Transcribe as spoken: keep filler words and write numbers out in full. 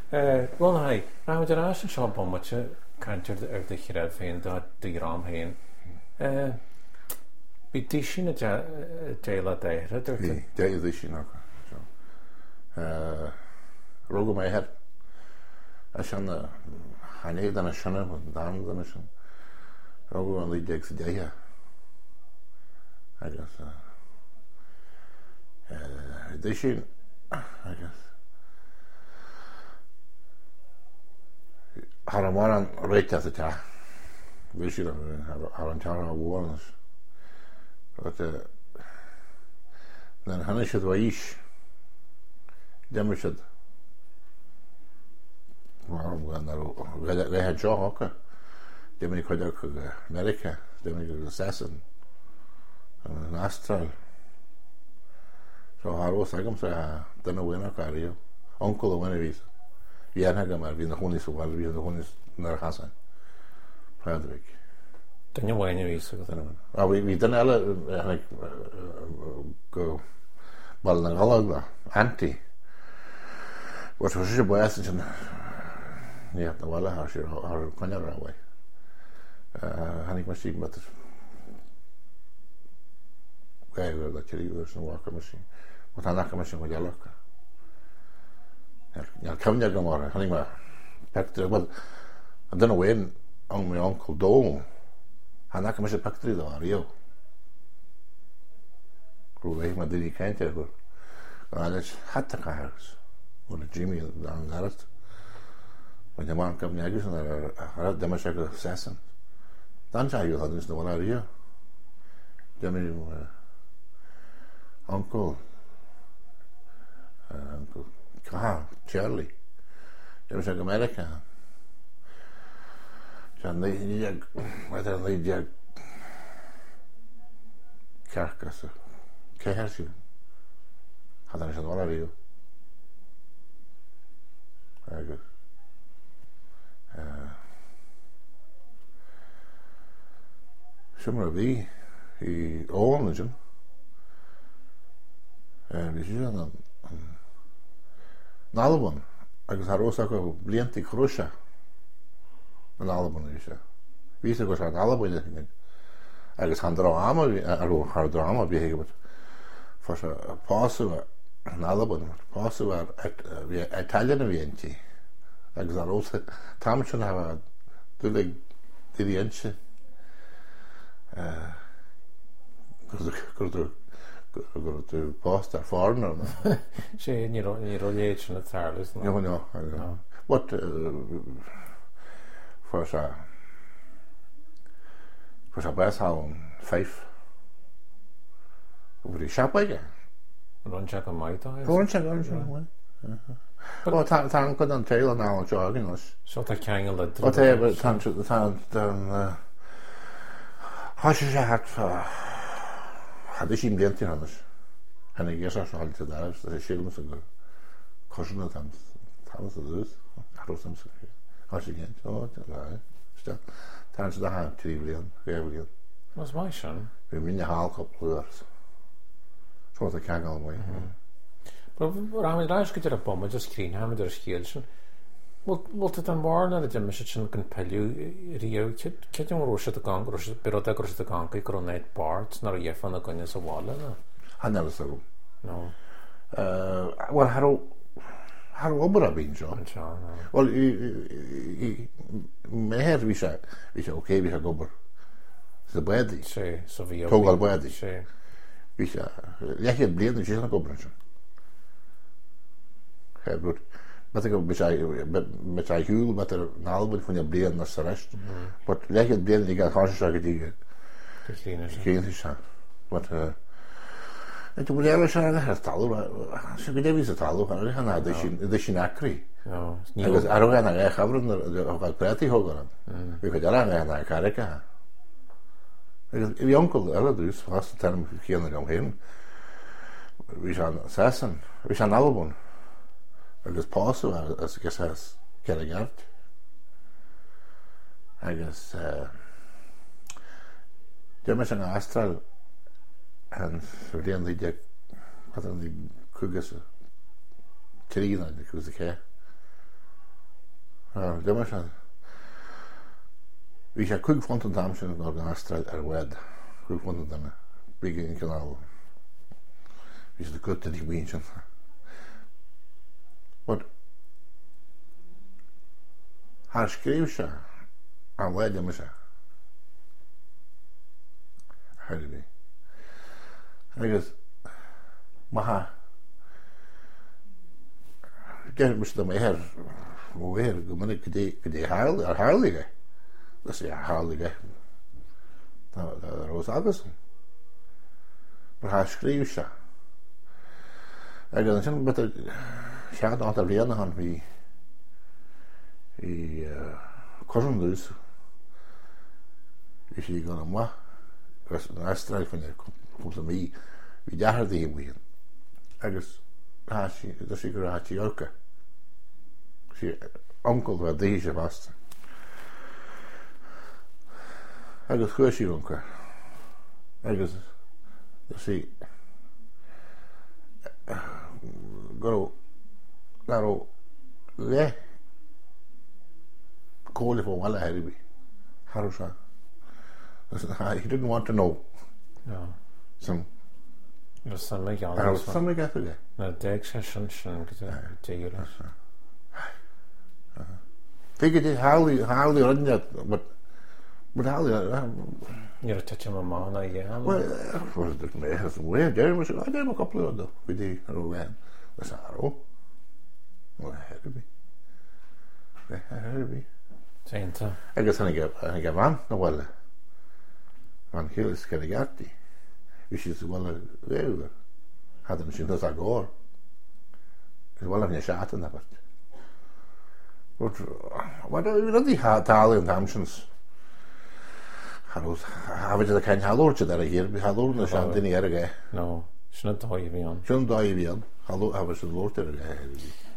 Well, hai, na wedi ras yn siop o'n mwtio cantir ar ddech i'r elfein da dy ram hyn. Bi disyn y deil a deir, ydw? Bi, deil disyn ac. Rog o mai her. Asian y hannig dan y sianna, dan dan y sianna. Rog o'n lidig sydd deia. Agus. Disyn, agus. Har an mar an réit at ta. Wish you har an tar warns. But then hanna should waish. Dem should. Well, when they had Joe Hawker. Dem ni could America, dem ni assassin. An astral. So har was sagam sa den winner career. Uncle the winner is. Ja, na gamar vi na honi so var vi na honi na Hassan. Fredrik. Den jag var inne i så där. Ja, vi vi den alla like go ball na galag anti. Vad så så på assen. Ja, det var här så har kan jag raway. Eh, han gick maskin med det. Vad är det att det är så walker machine. Och han har machine med jag Ja, come there tomorrow. Honey, ma. Factory. Well, I don't know when. On my uncle Dole. Han har kommit till factory då, Rio. Kruve ma det kan inte gå. Annars hatta kahus. Och Jimmy dan garat. Men jag man kom nägis när har det man ska sessen. Dan sa ju hade det var Rio. Det min uncle. Uncle Ah, Charlie. Det var så Amerika. Sen det jag vad det är jag karkas. Kahas. Hade han så var det ju. Ja, gud. Eh. Som vi i Ornegen. Eh, vi ser den Nalbon, agus har osa go blianti crusha. An Nalbon is. Vi se go san Nalbon is. Agus han drama aro har drama bi hegebut. For a pasu Nalbon, pasu at vi Italian vienti. Agus har osa tamchun hava dulig dirienche. Eh Kurdur go to post foreigner. She ni ro ni relation at Charles. No, no. no. What uh, for sa for sa bas how five over the shop again. Run check on my time. Run check on one. Well, ta ta go on tail now jogging us. So ta kangle that. What they but tan the tan dan how should I have hade ich ihm lernt ja nicht. Han är så så alltid där så det skulle så gå. Kanske tam tam så det. Har du samsat. Har du igen? Ja, det är. Ställ. Tant så där trivligen, trevligen. Was my son? Vi minne hal kopplers. Så det kan gå med. Men vad har vi där ska det på med just screen har vi där skilsen. Wel, wel det den var när det måste sen kan pelju rio kit kit jag rosha det kan rosha pero det rosha det kan kai kronet parts när jag fann kan jag så valla då. Han är så. No. Eh, well har har obra bin så. Well i mer vi sa vi sa okej vi har gober. Så bäddi. Så så vi har. Tog bäddi. Så vi sa jag helt blind och jag gober så. Helt bra. Men jag vet inte med jag hul med det nalbud från jag blir när så rest. Men läget blir det jag kanske säger det. Det känns så. Känns så. Men det blir väl så där tal. Så det visar tal och han hade sin det sin akri. Ja. Jag är roga när jag har och att prata i hogan. Vi kan göra när jag kan räcka. Vi onkel eller du fast term känner jag hem. Vi ska assassin. Vi ska nalbun. Agus pásu as gus has Keragart. Agus Demas an astral and Verdian the Jack what on the Kugas Trina the Kuzake. det var så. Vi har kug front and damsen og gastra er wed. Kug front and big in kanal. Vi skal gå til de winchen. But har skriver sig han leder mig sig. Hørte vi. Jeg guess maha det måske der her hvor er det man ikke det det herlig er herlige det siger herlige der der Rosa Andersen men har skrevet sig jeg kan sådan bedre jeg har der bliver han vi i Kornløs hvis I går mig was en strijk van de komt vi daar det we agus hashi da sigur hashi orka si onkel var deze vast agus khoshi onka agus da si goro laro le kole for wala heribi harusha he didn't want to know no some There's some like all I was some like that. No, the session because the years. Think it hardly hardly run that, but but hardly. You're touching my mom, yeah. Well, was it me? Has way there was I gave a couple of the with the around. Was arrow. Well, had to be. It had to be. Sent. I guess I get I get man. No well. Man kills Caligatti. Hvis je så vel ved hade han syntes att gå. Det var väl chatten där bort. But what do you really have talent ambitions? Hallo, har vi det kan hallo till där här. Vi hallo när chatten i är. No, snart har vi on. Sjön då i vi. Hallo, har vi så lort där.